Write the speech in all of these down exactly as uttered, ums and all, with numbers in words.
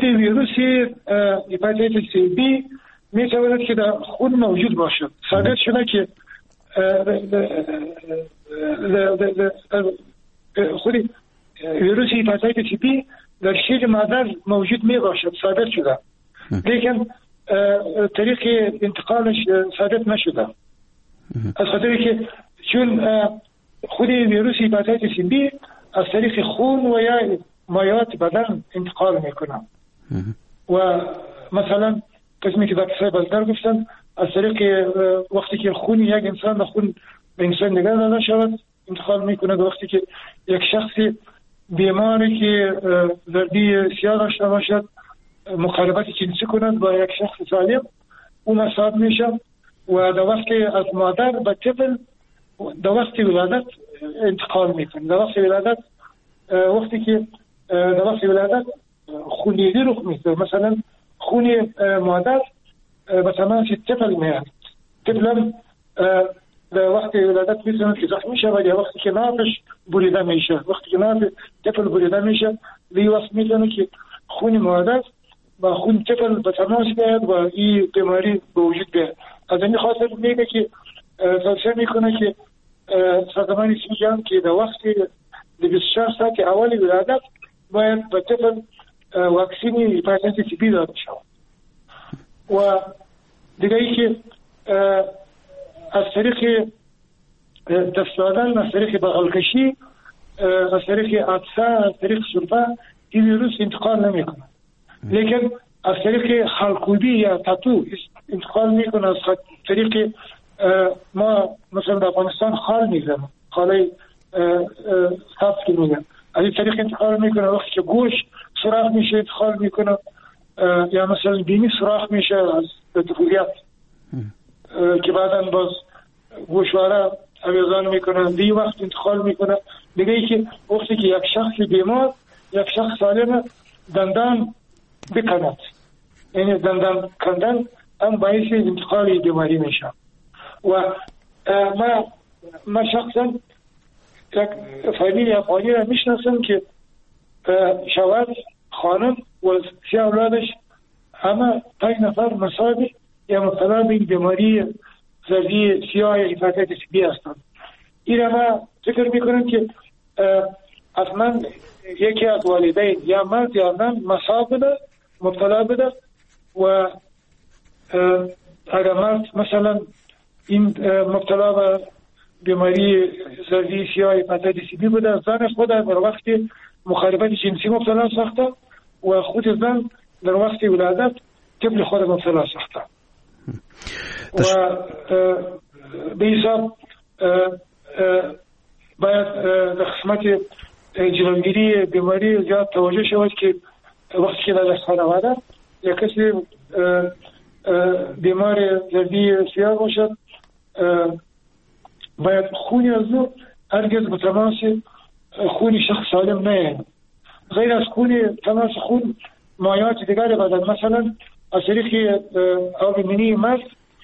ویروس هپاتیتس بی می تواند که در خون موجود باشد. ثابت شده که خود ویروس هپاتیتس بی در شیر مادر موجود می باشد، ثابت شده، لیکن طریق انتقالش ثابت نشده. از خاطر که چون خود ویروس هپاتیتس بی از طریق خون و یا مایعات بدن انتقال میکنه و مثلا قسمی که دکتر بازدار گفتن از طریق وقتی که خون یک انسان به خون به انسان دیگر داده شود انتقال میکنه. وقتی که یک شخصی بیماری که زردی سیاه داشته باشد مقاربت جنسی کند با یک شخص سالم او مصاب میشه و در وقتی از مادر به طفل در وقتی ولادت انتقال میکنه. در وقتی ولادت وقتی که در وقتی ولادت خونریزی رخ میده، مثلا خون مادر به تماس طفل میاد، طفل هم در وقتی ولادت میتونه که زخمی شه و یا وقتی که نافش بریده میشه، وقتی که ناف طفل بریده میشه دی وقت میتونه که خون مادر با خون طفل به تماس بیاد و این بیماری به وجود بیاد. از این خاطر میگه که توصیه میکنه که سازمان جهانی میگن که در وقتی در بیست و چهار ساعت اول ولادت باید به طفل واکسین هپاتیتس بی داده شود. و دیگه ای که از طریق دست دادن، از طریق بغلکشی، از طریق عطسه، از طریق سرفه این ویروس انتقال نمیکنه، لیکن از طریق خالکوبی یا تاتو انتقال میکنه. از طریق ما مثلا در افغانستان خال میزنم، خاله سبز که میگن، از این طریق انتقال میکنه. وقتی که گوش سوراخ میشه انتقال میکنه، یا مثلا بینی سوراخ میشه از طفولیت که بعدا باز گوشواره اویزان میکنه، دی وقت انتقال میکنه. دیگه ای که وقتی که یک شخص بیمار یک شخص سالم دندان بکند، یعنی دندان کندن هم باعث انتقال بیماری میشه. و ما ما شخصا یک فامیلی افغانی را میشناسم که شوهر، خانم و سه اولادش همه پنج نفر مصاب یا مبتلا به بیماری زردی سیاه یا هپاتیتس بی هستند. این را ما فکر میکنم که اصلا یکی از والدین یا مرد یا زن مصاب بده، مبتلا بده و اگر مرد مثلا این مبتلا به بیماری زردی سیاه هپاتیتس بی بوده، زن خود در وقت مخالفت جنسی مبتلا ساخته و خود زن در وقت ولادت طفل خود مبتلا ساخته. و به حساب باید در قسمت جلوگیری بیماری زیاد توجه شود که وقتی که در خانواده یا کسی بیمار زردی سیاه باشد باید خونی از او هرگز به تماس خون شخص سالم نه، غیر از خون تماس خون مایعات دیگر بدن، مثلا از طریق آب منی مرد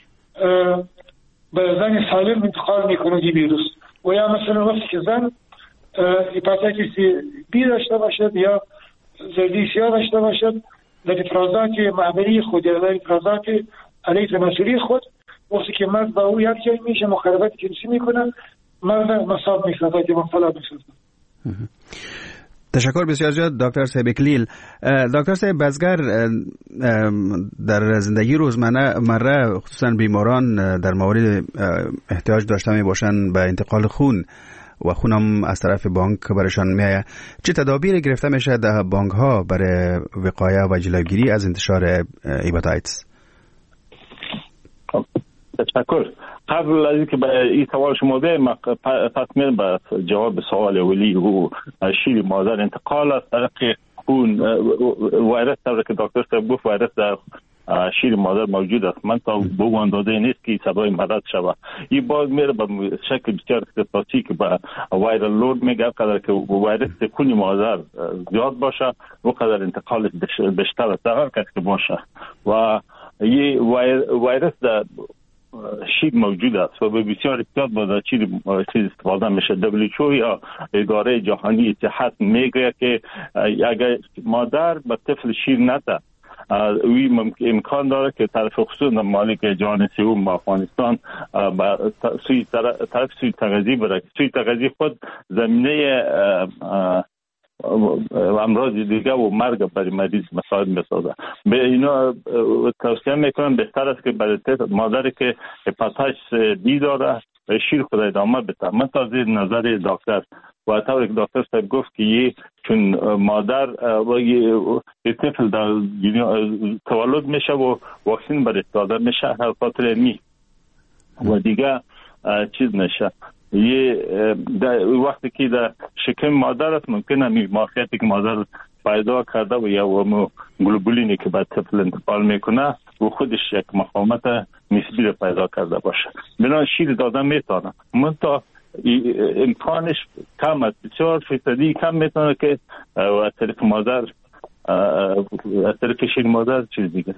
به زن سالم انتقال میکنه دی ویروس. و یا مثلا وقتی که زن هپاتیتس بی داشته باشد یا زردی سیاه داشته باشد در افرازات معبری خود یا در افرازات علیه تناسلی خود، وقتی که مرد با او یک جای میشه مخالفت جنسی میکنه، مرد مصاب میشه و مبتلا میشه. تشکر بسیار زیاد دکتر صاحب اکلیل. دکتر صاحب بزگر در زندگی روزمره مره خصوصا بیماران در مورد احتیاج داشته می باشند به انتقال خون و خونم از طرف بانک برشان میآید، چه تدابیری گرفته میشه در بانک ها برای وقایه و جلوگیری از انتشار هپاتیتس؟ تشکر. قبل از اینکه به این سوال شما بگم پس میرم به جواب سوال اولی و شیر مادر انتقال از طریق خون ویروس طور که دکتر صاحب گفت ویروس در شیر مادر موجود است، من تا به اون اندازه نیست که سبب مرض شود. این باز میره به شکل بسیار اختصاصی که به وایرال لود میگه، قدر که ویروس خون مادر زیاد باشه و قدر انتقال بیشتر است هر کس که باشه. و این ویروس در شیر موجود است و به بسیار احتیاط باید شیر چیز استفاده میشه. دبلیو اچ او یا اداره جهانی صحت میگه که اگر مادر به طفل شیر نده وی امکان داره که طرف خصوص مالک جهان سوم افغانستان با سوی طرف سوی تغذیه بره. سوی تغذیه خود زمینه امراض دیگه و مرگ برای مریض مساعد میسازه. به اینا توصیه میکنم بهتر است که برای مادری که هپاتیتس بی داره شیر خود ادامه بده. من تازه نظر دکتر و طوری که دکتر صاحب گفت که یه چون مادر و یه طفل در تولد میشه و واکسین برای داده میشه هر خاطر می و دیگه چیز نشه. یه وقتی که در شکم مادر است ممکنه می ماهیتی که مادر پیدا کرده و یا گلوبولینی که به طفل انتقال میکنه و خودش یک مقاومت نسبی رو پیدا کرده باشه. بنابراین شیر داده میتونه منتها امکانش کم است، بسیار فیصدی کم میتونه که از طریق مادر از طریق شیر مادر چیز دیگه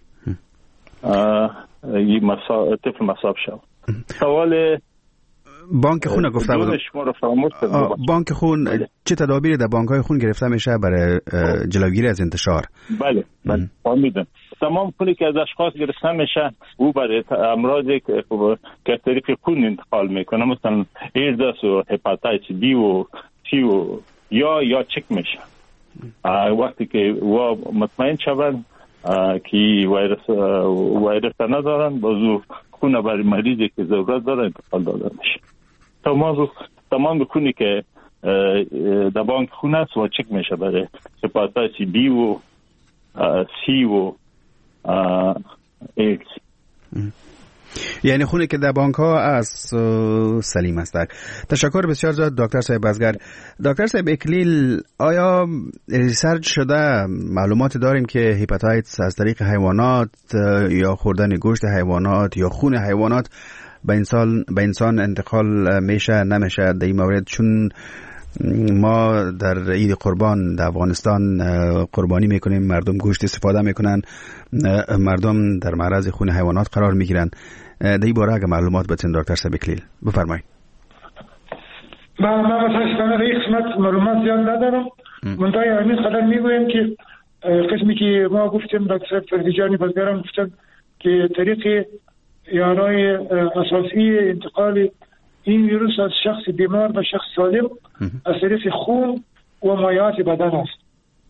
این مسا... طفل مصاب شد. سوال بانک خون گفته بود بانک خون چه تدابیری در بانک های خون گرفته میشه برای جلوگیری از انتشار؟ بله بله فهمیدم. تمام خونی که از اشخاص گرفته میشه او برای امراضی که که طریق خون انتقال میکنه مثلا ایدز و هپاتیتس بی و سی و یا یا چک میشه. وقتی که و مطمئن شون که ویروس ویروس ندارن بازو خون برای مریضی که ضرورت داره انتقال داده میشه. تمام تمام خونی که در بانک خون است و چک میشه برای هپاتیتس بی و سی و ایدز. یعنی خونی که در بانک ها از سلیم است. تشکر بسیار زیاد دکتر صاحب بزگر. دکتر صاحب اکلیل، آیا ریسرچ شده معلومات داریم که هپاتیتس از طریق حیوانات یا خوردن گوشت حیوانات یا خون حیوانات به انسان به انسان انتقال میشه نمیشه در این مورد؟ چون ما در عید قربان در افغانستان قربانی میکنیم، مردم گوشت استفاده میکنن، مردم در معرض خون حیوانات قرار میگیرن. در این باره اگه معلومات بتین دکتر صاحب اکلیل بفرمایید. من من متاسفانه در این قسمت معلومات زیاد ندارم. منتها همین قدر میگویم که قسمی که ما گفتیم دکتر فردیجانی بزگران گفتن که طریق یارای اساسی انتقال این ویروس از شخص بیمار به شخص سالم از طریق خون و مایعات بدن است.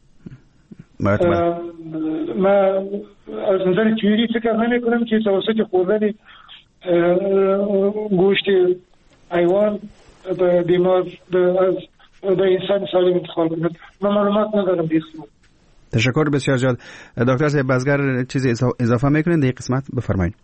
ما از نظر تئوری فکر نمی کنم که توسط خوردن گوشت حیوان به بیمار از به انسان سالم انتقال کند. من معلومات ندارم به اسم. تشکر بسیار زیاد. دکتر صاحب بزگر چیزی اضافه میکنین در این قسمت؟ بفرمایید.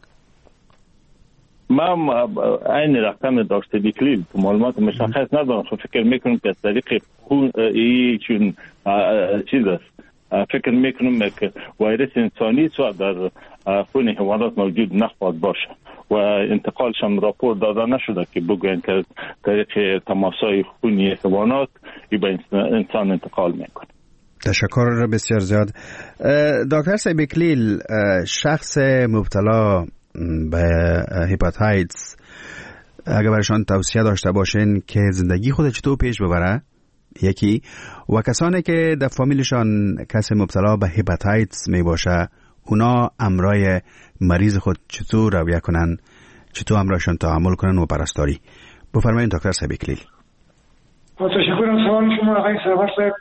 من این رقم داشته دیکلیل معلومات مشخص ندارم. فکر میکنم که از طریق خون ای چون چیز است. فکر میکنم که ویروس انسانی سو در خون حیوانات موجود نخواهد باشه و انتقالش هم راپور داده نشده که بگوین که طریق تماسای خونی حیوانات به انسان انتقال میکنه. تشکر بسیار زیاد. دکتر صاحب اکلیل، شخص مبتلا به هپاتیتس اگر برایشان توصیه داشته باشین که زندگی خود چطور پیش ببره یکی، و کسانی که در فامیلشان کسی مبتلا به هپاتیتس می باشه اونا امرای مریض خود چطور رویه کنن، چطور امرایشان تعامل کنن و پرستاری؟ بفرمایید دکتر صاحب اکلیل. تشکر از سوال شما آقای سرور صاحب.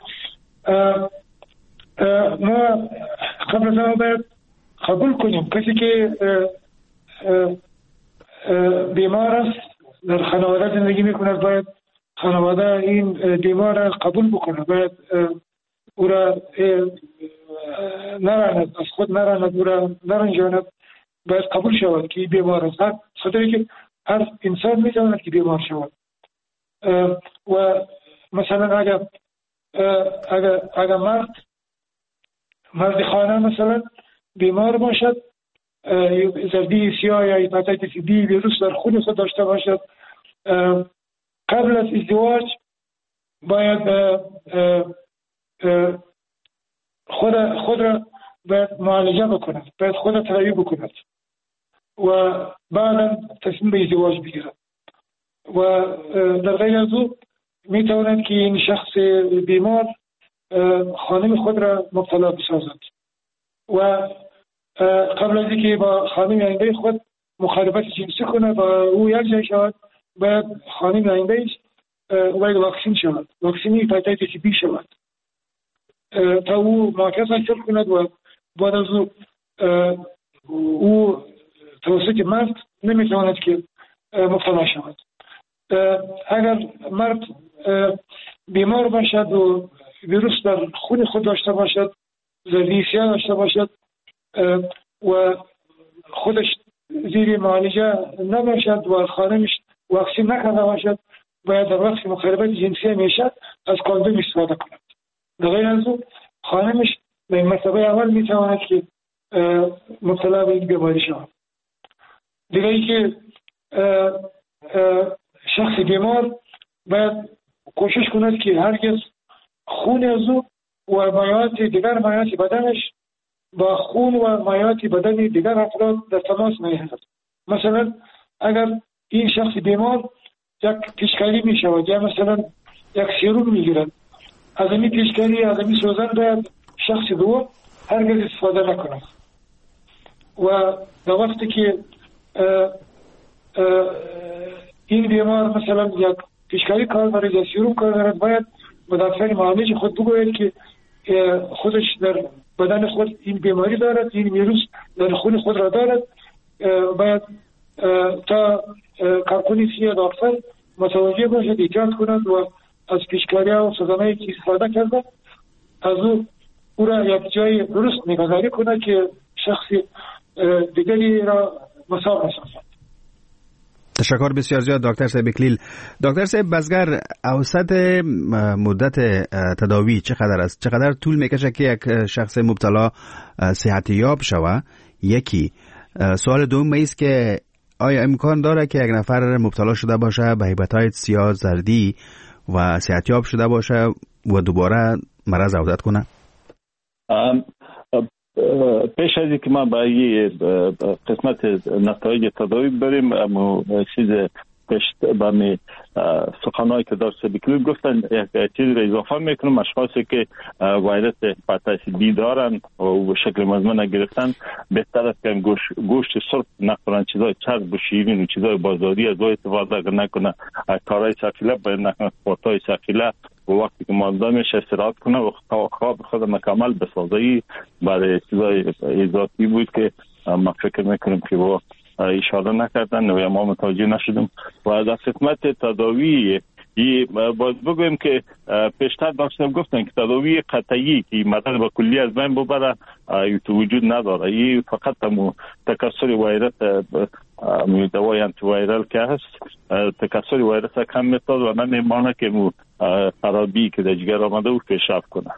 ما قبل از آن باید قبول کنیم کسی که بیمار است در خانواده زندگی میکنه باید خانواده این بیمار را قبول بکنه، باید او را نراند، از خود نراند، او را نرنجاند، باید قبول شود که بیمار است. هر خاطری که هر انسان میتواند که بیمار شود و مثلا اگر اگر اگر مرد مرد خانه مثلا بیمار باشد، زردی سیاه یا هپاتیتس بی ویروس در خون خود داشته باشد، قبل از ازدواج باید خود خود را باید معالجه بکند، باید خود را تداوی بکند و بعدا تصمیم به ازدواج بگیرد و در غیر از او می تواند که این شخص بیمار خانم خود را مبتلا بسازد و قبل از اینکه با خانم آینده خود مخالفت جنسی کنه و او یک جای شود باید خانم آیندهش باید واکسین شود، واکسین هپاتیتس بی شود تا او معافیت حاصل کند و بعد از او او توسط مرد نمیتواند که مبتلا شود. اگر مرد بیمار باشد و ویروس در خون خود داشته باشد، زردیسیا داشته باشد و خودش زیر معالجه نباشد و خانمش واکسین نکرده باشد، باید در وقت مخالفت جنسی میشد از کاندوم استفاده کند. در غیر از او خانمش به مرتبه اول میتواند که مبتلا به این بیماری شود. دیگه ای که شخص بیمار باید کوشش کند که هرگز خون از او و مایعات دیگر مایعات بدنش با خون و مایعات بدن دیگر افراد در تماس نیفتد. مثلا اگر این شخص بیمار یک پیشکاری می شود یا مثلا یک سیروم می گیرد، از این پیشکاری از این سوزن باید شخص دو هرگز استفاده نکند و در وقتی که اه اه این بیمار مثلا یک پیشکاری کار برای یا سیروم کار دارد، باید به دکتر معالج خود بگوید که خودش در بدن خود این بیماری دارد، این ویروس در خون خود را دارد، باید تا کارکنی سی دکتر متوجه باشد، ایجاد کند و از پیشکاری ها و سوزنایی که استفاده کرده از او او را یک جای درست نگهداری کند که شخص دیگری را مساو نسازد. تشکر بسیار زیاد دکتر صاحب اکلیل. دکتر صاحب بزگر، اوسط مدت تداوی چقدر است؟ چقدر طول میکشه که یک شخص مبتلا صحت یاب شود؟ یکی سوال دوم است که آیا امکان داره که یک نفر مبتلا شده باشه به هپاتیتس یا زردی و صحت یاب شده باشه و دوباره مرض عودت کنه؟ پیش از اینکه ما به یه قسمت نتایج تداوی بریم، اما چیز پیش به می سخنایی که دکتر اکلیل گفتن یک چیز را اضافه میکنم. اشخاصی که ویروس هپاتیتس بی دارن و شکل مزمن گرفتن بهتر است که گوشت گوشت سرخ نخورن، چیزای چرب و شیرین و چیزای بازاری از او استفاده نکنه، کارهای ثقیله باید نکنه، سپورت‌های ثقیله و وقتی که مالدا میشه استراحت کنه و خواب خود مکمل بسازه. برای چیزای اضافی بود که ما فکر میکنیم که با اشاره نکردن و ما متوجه نشدیم. و در قسمت تداوی باید بگویم که پیشتر داشتم گفتن که تداوی قطعی که مدن با کلی از بین ببره تو وجود نداره. این فقط همون تکثر ویروس دوای انتی ویرال که هست، تکثر ویروس کم میتاد و نمیمانه که مو خرابی که در جگر آمده و پیشرفت کنه.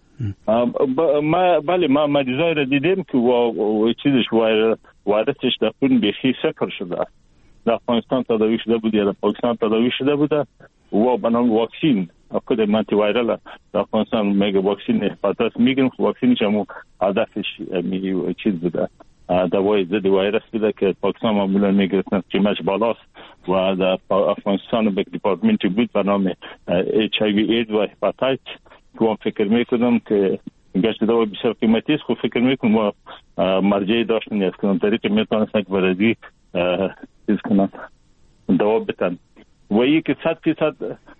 ما بله ما مریضای را دیدیم که و چیزش ویروسش در خون بیخی صفر شده. در افغانستان تداوی شده بود یا در پاکستان تداوی شده بوده و بنام واکسین خود آنتی ویرال در افغانستان میگه واکسین هپاتیتس میگیریم. واکسینش هم هدفش می چیز بوده، دوای ضد ویروس بوده که پاکستان معمولا میگرفتن قیمتش بالاست و در افغانستان به دیپارتمنت بود به نام اچ آی وی اید و هپاتیتس که من فکر میکنم که گشت دوا بسیار قیمتی است. خب فکر میکنم ما مرجعی داشتن از کنم طریق میتونستن که برای چیز کنن دوا بتن و یک که صد فیصد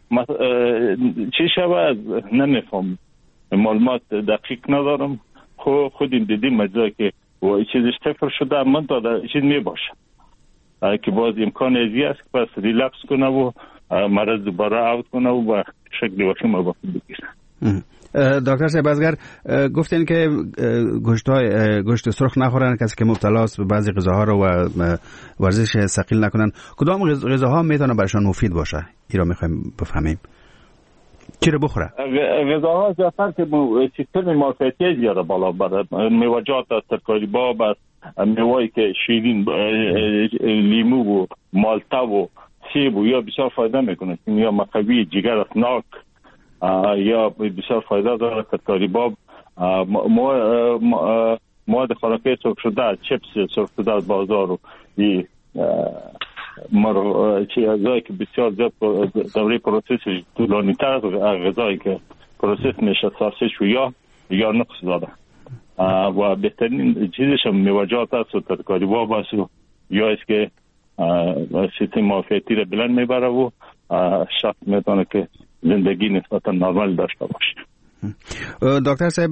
چی شود نمیفهم، معلومات دقیق ندارم. خب خودیم دیدیم مجزا که و چیزش صفر شده من تا در چیز میباشه که باز امکان ازی است که پس ریلکس کنه و مرض دوباره عود کنه و با شکل وخیم رو بگیره. دکتر صاحب بزگر گفتین که گوشت های گوشت سرخ نخورن، کسی که مبتلا است به بعضی غذاها رو و ورزش ثقیل نکنن. کدام غذاها میتونه براشون مفید باشه؟ این رو میخوایم بفهمیم. چی رو بخوره؟ غذاها زیادتر که سیستم معافیتی زیاده بالا بره، میوه‌جات، ترکاری باب است، میوه‌ای که شیرین، لیمو و مالتا و سیب و یا بسیار فایده میکنه، یا مقوی جگر است، ناک یا بسیار فایده داره. ترکاری باب مواد خوراکی سرخ شده، چپس سرخ شده از بازار و این مر چیزایی که بسیار زیاد دوره پروسسش طولانی تر از غذایی که پروسس میشه، ساسج و یا یا نقص داده و بهترین چیزش هم میوجات است و ترکاری باب است و یا است که سیستم معافیتی را بلند میبره و شخص میتونه که زندگی نسبتا نرمال داشته باشه. دکتر صاحب،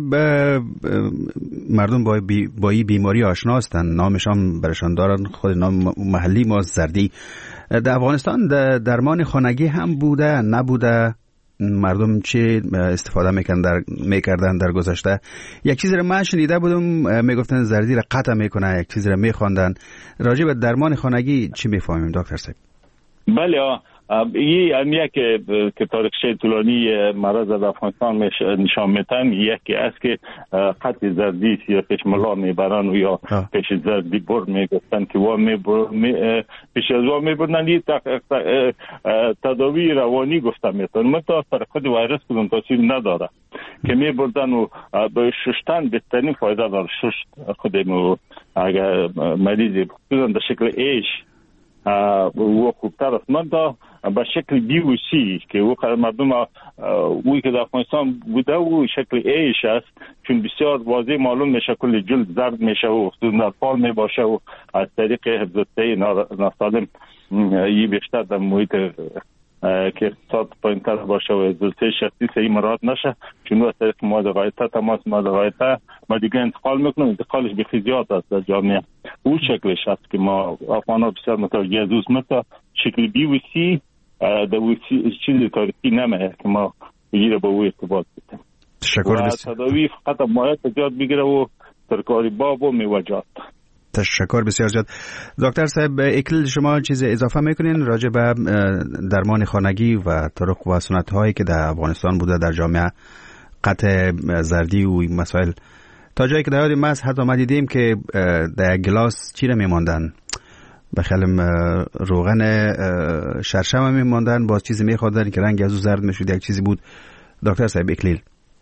مردم با بی با این بیماری آشنا هستند، نامش هم برشان دارن، خود نام محلی ما زردی. در افغانستان درمان خانگی هم بوده نبوده؟ مردم چه استفاده میکردن در میکردن در گذشته؟ یک چیزی رو من شنیده بودم میگفتن زردی را قطع میکنه، یک چیزی رو میخواندن. راجع به درمان خانگی چی میفهمیم دکتر صاحب؟ بله، این همیه که که تاریخچه طولانی مرض در افغانستان نشان میتن، یکی است که قطع زردی یا پشملا میبرن و یا پیش زردی بر میگفتن که وا میبر پیش از وا میبرن. این تداوی روانی گفته میتن، منتها پر خود ویروس کدوم تاثیر نداره که میبردن و به ششتن بهترین فایده داره. ششت خودمو اگر مریضی بودن در شکل ایش و خوبتر است، من دا به شکل بی و سی که او مردم اوی که در افغانستان بوده و شکل ایش است، چون بسیار واضح معلوم میشه کل جلد زرد میشه و در فال میباشه و از طریق حفظته ناسالم یه بیشتر در محیط که اقتصاد پایین‌تر باشه و حفظته شخصی صحیح مراد نشه، چون از طریق مواد غایطه تماس مواد غایطه ما دیگه انتقال میکنیم. انتقالش بخی زیاد است در جامعه. او شکلش است که ما افغان‌ها بسیار متوجه از اوست. مثل شکل بی و سی در او چیز تاریخی نمیه که ما بگیره با او ارتباط بتیم. تشکر بسیار. و تداوی فقط مایه تجاد بگیره و ترکاری باب و میوجات. تشکر بسیار زیاد. دکتر صاحب اکل شما چیز اضافه میکنین راجع به درمان خانگی و طرق و سنت هایی که در افغانستان بوده در جامعه، قطع زردی و مسائل، تا جایی که در یاد ما حتی ما دیدیم که در گلاس چی را میماندن، بخلم روغن شرشم میماندن، باز چیزی میخوردن که رنگ از او زرد میشد، یک چیزی بود. دکتر صاحب اکلیل.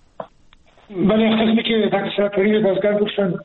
بله، خیلی که دکتر پری بازگرد گفتن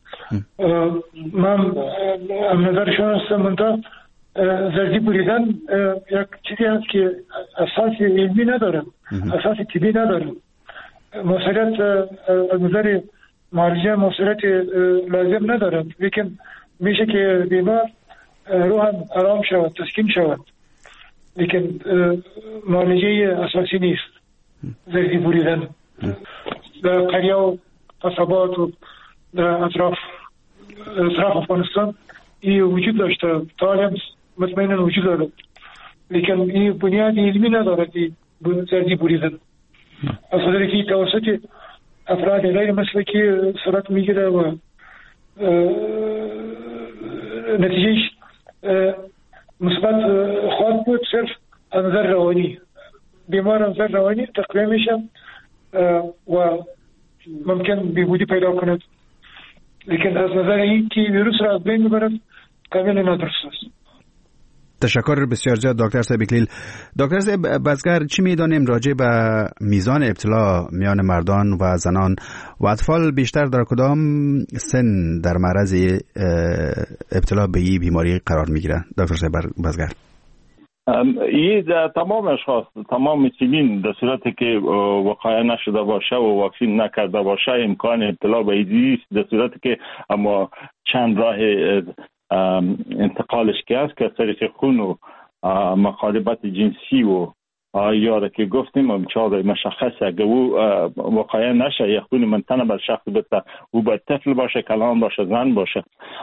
من هم نظرشون هستم. منطقه زردی بریدن یک چیزی هست که اساس علمی ندارم، اساس طبی ندارم. موثریت از نظر مرجع موثریت لازم ندارم، لیکن میشه که بیمار روحاً آرام شود، تسکین شود، لیکن معالجه اساسی نیست زردی بریدن. در قریه و قصبات و در اطراف اطراف افغانستان این وجود داشته، تا حالی مطمئنا وجود دارد، لیکن این بنیاد علمی ندارد این زردی بریدن. از خاطر که توسط افراد غیر مسلکی صورت میگیره و نتیجهش مثبت خواهد بود. صرف از نظر روانی بیمار از نظر روانی تقویه میشه و ممکن بیهودی پیدا کند، لیکن از نظر این که ویروس را از بین میبرد کاملا نادرست است. تشکر بسیار زیاد دکتر صاحب اکلیل. دکتر صاحب بازگر چی میدانیم راجع به میزان ابتلا میان مردان و زنان و اطفال بیشتر در کدام سن در معرض ابتلا به این بیماری قرار میگیرن دکتر صاحب بازگر؟ این در تمام اشخاص، تمام سنین، در صورتی که وقایع نشده باشه و واکسین نکرده باشه امکان ابتلا به ایدز، در صورتی که اما چند راه انتقالش که است که از طریق خون و مخالبت جنسی و یا که گفتیم چهار مشخص اگه او واقعا نشه یا خون منتنه بر شخص بده، او باید طفل باشه، کلان باشه، زن باشه،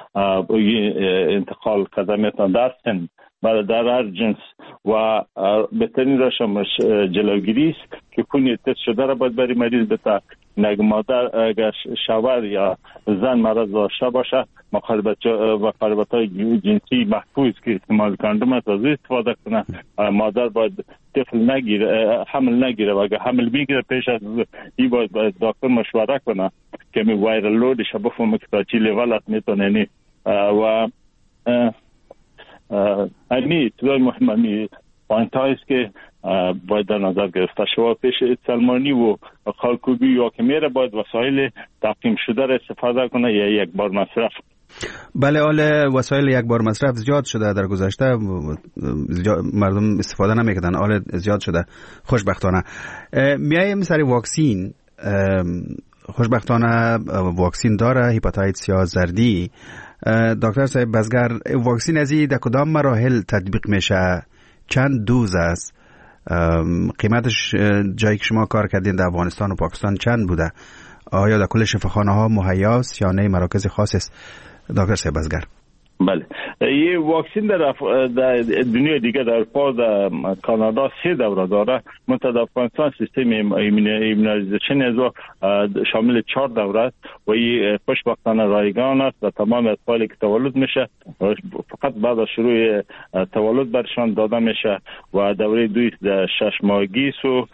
انتقال کرده میتونه در سن در هر جنس و بهترین روش جلوگیری است که خون تست شده را باید بری مریض بده. نگ مادر اگر شوهر یا زن مرض داشته باشه مخالبت مخالبت های جنسی محفوظ که استعمال کاندوم از استفاده کنه. مادر باید طفل نگیره، حمل نگیره و اگر حمل بگیره پیش از این باید دکتر مشوره کنه که می وایرال لودش بفهمه که تا چی لیول است میتونه نی و امی توی مهمه پوینت هاییست که باید در نظر گرفته شود. پیش سلمانی و خالکوبی یا که میره باید وسایل تقسیم شده را استفاده کنه یا یک بار مصرف. بله، حال وسایل یک بار مصرف زیاد شده، در گذشته مردم استفاده نمیکردن، حال زیاد شده خوشبختانه. میایم سر واکسین. خوشبختانه واکسین داره، هپاتیتس یا زردی. دکتر صاحب بزگر، واکسین از این در کدام مراحل تطبیق میشه؟ چند دوز است؟ قیمتش جایی که شما کار کردین در افغانستان و پاکستان چند بوده؟ آیا در کل شفاخانه ها مهیاست یا نه مراکز خاص است؟ دکتر صاحب بزگر. بله، یه واکسین در, اف... در دنیا دیگه در اروپا در کانادا سه دوره داره. منتها در افغانستان سیستم ایمونایزیشن از شامل چهار دوره است و این خوشبختانه رایگان است و تمام اطفالی که تولد میشه فقط بعد از شروع تولد برشان داده میشه و دوره دوی در شش ماهگی سو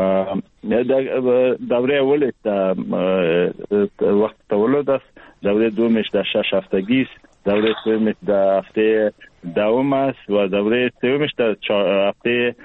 دوره اول وقت تولد است، دوره دومش در شش هفتگی است، دوره سومش در هفته دوم است و دوره سومش در هفته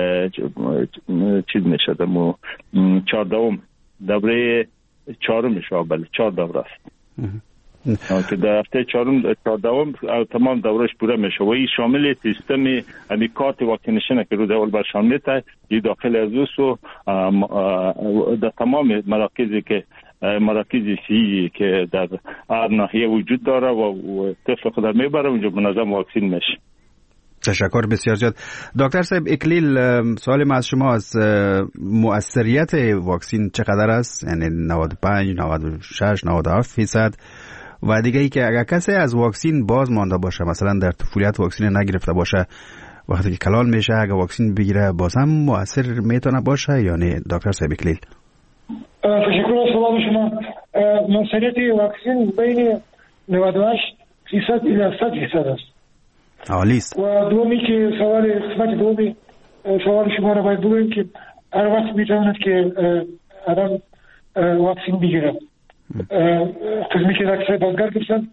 چیز میشه دمو چهاردهم، دوره چهارمش. بله، چهار دوره است که در هفته چهارم چهاردهم تمام دورهش پوره میشه و این شامل سیستم امی کارت واکسینیشن که روز اول برشان میته این داخل از اوست و در تمام مراکزی که مراکز صحی که در هر ناحیه وجود داره و طفل خود را میبره اونجا منظم واکسین میشه. تشکر بسیار زیاد. دکتر صاحب اکلیل، سوال ما از شما از مؤثریت واکسین چقدر است؟ یعنی نود و پنج، نود و شش، نود و هفت فیصد؟ و دیگه ای که اگر کسی از واکسین باز مانده باشه، مثلا در طفولیت واکسین نگرفته باشه، وقتی که کلان میشه اگر واکسین بگیره باز هم مؤثر میتونه باشه یا نه؟ دکتر صاحب اکلیل. تشکر از سوال شما. مؤثریت واکسین بین نود و هشت فیصد الی صد فیصد است. عالی است. و دومی که سوال قسمت دومی سوال شما را باید بگویم که هر وقت میتواند که آدم واکسین بگیره. قسمی که دکتر بازگر گفتن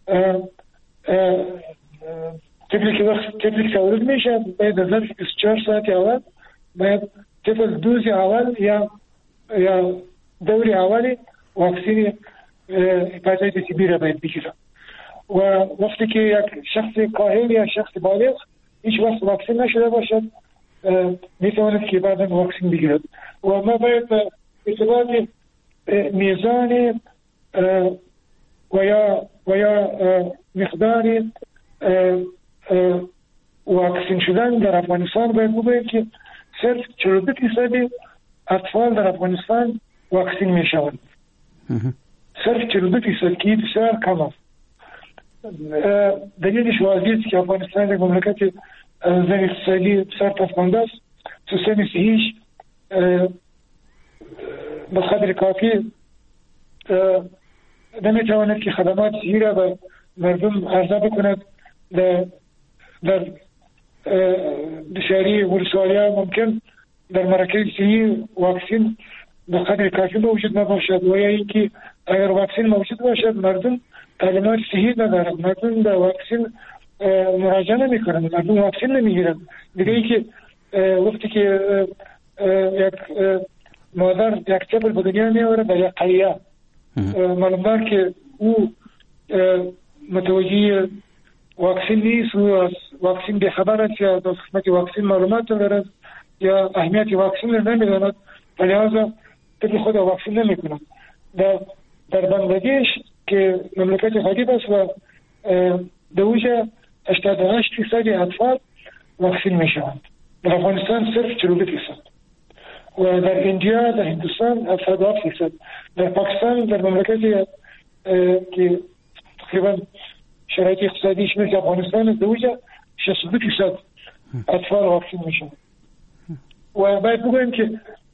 طفلی که وقت طفلی که تولد میشه باید از بیست و چهار ساعت اول باید طفل دوز اول یا یا دوری اولی واکسین هپاتیتس بی را باید بگیره و وقتی که یک شخص کاهل یا شخص بالغ هیچ وقت واکسین نشده باشد میتواند که بعدا واکسین بگیرد و ما باید ارتباط میزان و یا و یا مقدار واکسین شدن در افغانستان باید بگوییم که صرف چهل و دو فیصد اطفال در افغانستان واکسین می شوند. صرف چهل و دو فیصد که بسیار کم است. دلیلش واضح است که افغانستان یک مملکت زن اقتصادی بسیار پسمانده است. سیستم صحیش به قدر کافی نمیتواند که خدمات صحی را به مردم عرضه بکند. در در شهری ولسوالی‌ها ممکن در مراکز صحی واکسین به قدر کافی موجود نباشد و یا اینکه اگر واکسین موجود باشد مردم تعلیمات صحی ندارند، مردم به واکسین مراجعه نمی‌کنند، مردم واکسین نمی‌گیرند. دیگه اینکه وقتی که یک مادر یک طفل به دنیا می‌آورد در یک قریه معلومدار که او متوجه واکسین نیست و از واکسین بخبر است یا از قسمت واکسین معلومات ندارد یا اهمیت واکسین را نمی‌داند، لذا طفل خود واکسین نمی‌کند. در در بنگلادش که مملکت غریب است و دوجه هشتاد و هشت فیصد اطفال واکسین میشوند. در افغانستان صرف چهل و دو فیصد و در ایندیا در هندوستان هفتاد و هفت فیصد. در پاکستان در مملکتی که تقریبا شرایط اقتصادیش مثل افغانستان دوجه شصت و دو فیصد اطفال واکسین میشوند. و باید بگویم که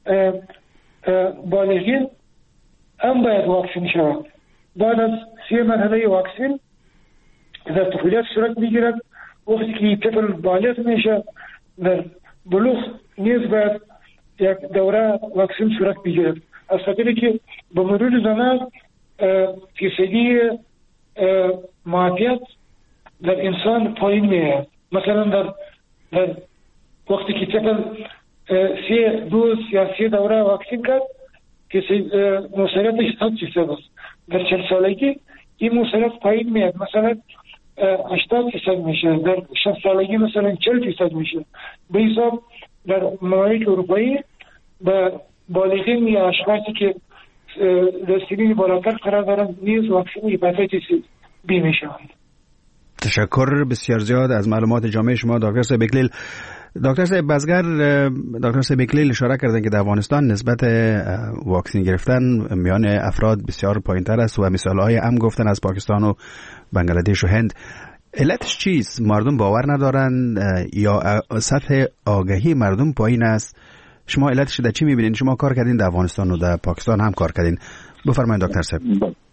بالغین هم باید واکسین شوند. بعد از سی مرحله واکسین در طفولیت صورت میگیرد. وقتی که طفل بالغ میشه در بلوغ نیز باید یک دوره واکسین صورت میگیرد. از خاطر که به مرور زمان فیصدی معافیت در انسان پایین میاد. مثلا در در وقتی که طفل سه دوز یا سه دوره واکسین کرد که موثریتش صد فیصد است. در چهل سالگی این موثریت پایین میاد، مثلا هشتاد فیصد میشه، در شصت سالگی مثلا چهل فیصد میشه. به حساب در ممالک اروپایی به بالغین یا اشخاصی که در سنین بالاتر قرار دارند نیز واکسن هپاتیتیس بی میشوند. تشکر بسیار زیاد از معلومات جامع شما دکتر صاحب اکلیل. دکتر صاحب بزگر، دکتر صاحب اکلیل اشاره کردن که در افغانستان نسبت واکسین گرفتن میان افراد بسیار پایین‌تر است و مثال‌های هم گفتن از پاکستان و بنگلادش و هند. علتش چیست؟ مردم باور ندارن یا سطح آگاهی مردم پایین است؟ شما علتش در چی می‌بینید؟ شما کار کردین در افغانستان و در پاکستان هم کار کردین. بفرمایید دکتر صاحب.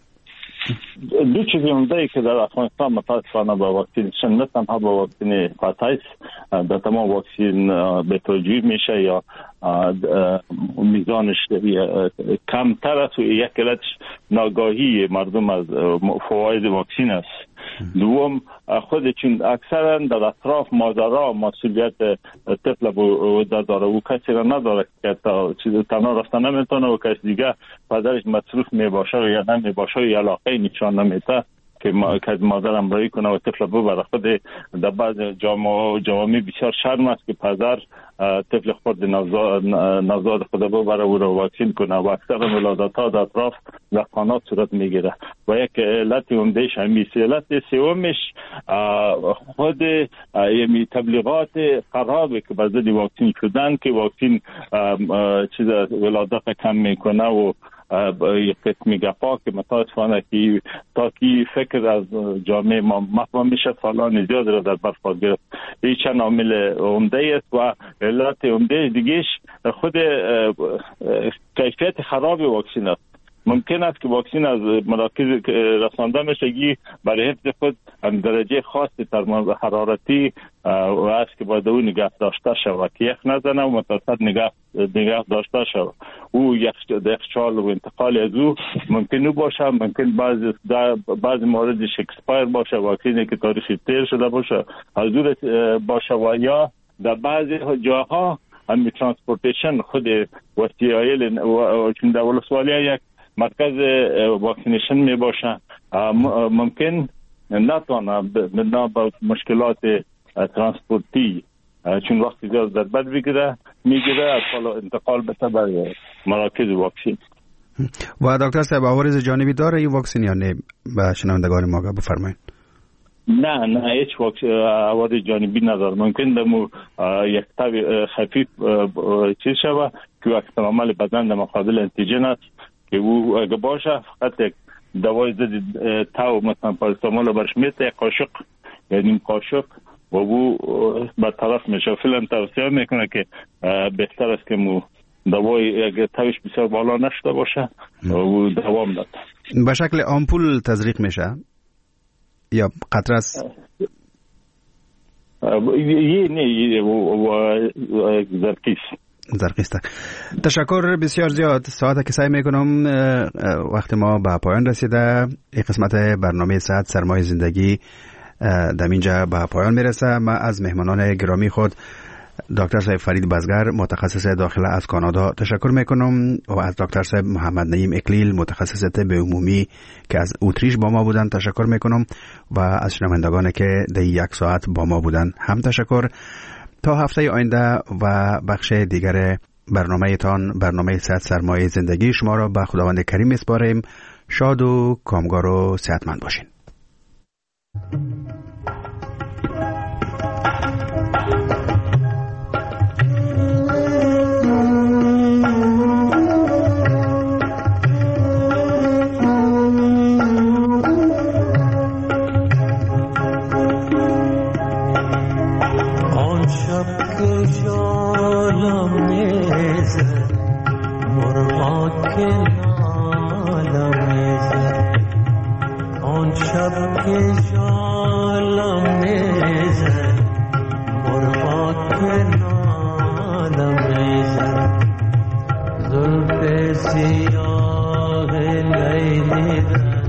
دو چیزی عمده که در افغانستان متاسفانه با واکسینیشن نه تنها با واکسین هپاتیتس در تمام واکسین به توجیه میشه یا میزانش کمتر است و یک علتش ناگاهی مردم از فواید واکسین است. دوم خود چون اکثرا در اطراف مادرها مسئولیت طفل بوده داره و کسی را نداره که تا تنها رفتن نمیتونه و کسی دیگه پدرش مصروف میباشه یا نمیباشه یا علاقه نشان نمیده که مادر امرایی کنه و طفل ببره. خود در بعض جوامع بسیار شرم است که پدر طفل خود نوزاد خود ببره و را واکسین کنه و اکثر ولادت ها در اطراف لقانات صورت میگیره و یک علت عمدهش همیست. علت سومش خود یعنی تبلیغات خرابه که بر ضد واکسین شدن که واکسین چیز ولادت کم میکنه و یک قسمی گپا که متاسفانه که تا کی فکر از جامعه ما مفهوم میشه سالان زیاد را در بر گرفت. این چند عامل عمده است و علت عمده دیگهش خود کیفیت خراب واکسین است. ممکن است که واکسین از مراکز رسانده میشه برای حفظ خود درجه خاصی ترمیم حرارتی و است که باید اون نگاه داشته شود که یخ نزنه و متوسط نگاه نگاه داشته شود. او یک یخچال و انتقال از او ممکن باشه، ممکن بعضی بعضی موردش اکسپایر باشه، واکسینی که تاریخی تیر شده باشه حضور باشه و یا در بعضی جاها هم ترانسپورتیشن خود وسایل و چون در ولسوالی یک مرکز واکسینیشن می باشه ممکن نتوانه با مشکلات ترانسپورتی چون وقتی زیاد در بد بگیره میگیره از انتقال بشه برای مراکز واکسین. و دکتر صاحب عوارض جانبی داره این واکسین یا نه؟ به شنوندگان ما بفرمایید. نه نه هیچ واکسن عوارض جانبی نداره. ممکن دمو یک تب خفیف چیز شوه که اکثر عمل بدن در مقابل انتیجن است که او اگه باشه فقط یک دوای ضد تاو مثلا پاراسیتامول برش میته یک قاشق یا نیم قاشق و او برطرف میشه. فعلا توصیه میکنه که بهتر است که مو دوای اگه تاوش بسیار بالا نشده باشه و او دوام داد. به شکل آمپول تزریق میشه یا قطره است؟ یه نه زرکیس زرقیسته. تشکر بسیار زیاد. ساعت که سعی میکنم وقت ما به پایان رسیده. این قسمت برنامه صحت سرمایه زندگی در اینجا به پایان میرسه. من از مهمانان گرامی خود دکتر صاحب فرید بزگر متخصص داخله از کانادا تشکر میکنم و از دکتر صاحب محمد نعیم اکلیل متخصص طب عمومی که از اتریش با ما بودن تشکر میکنم و از شنوندگان که در یک ساعت با ما بودن هم تشکر. تا هفته آینده و بخش دیگر برنامه تان برنامه صحت سرمایه زندگی شما را به خداوند کریم میسپاریم. شاد و کامگار و صحتمند باشین. سیاه لیلی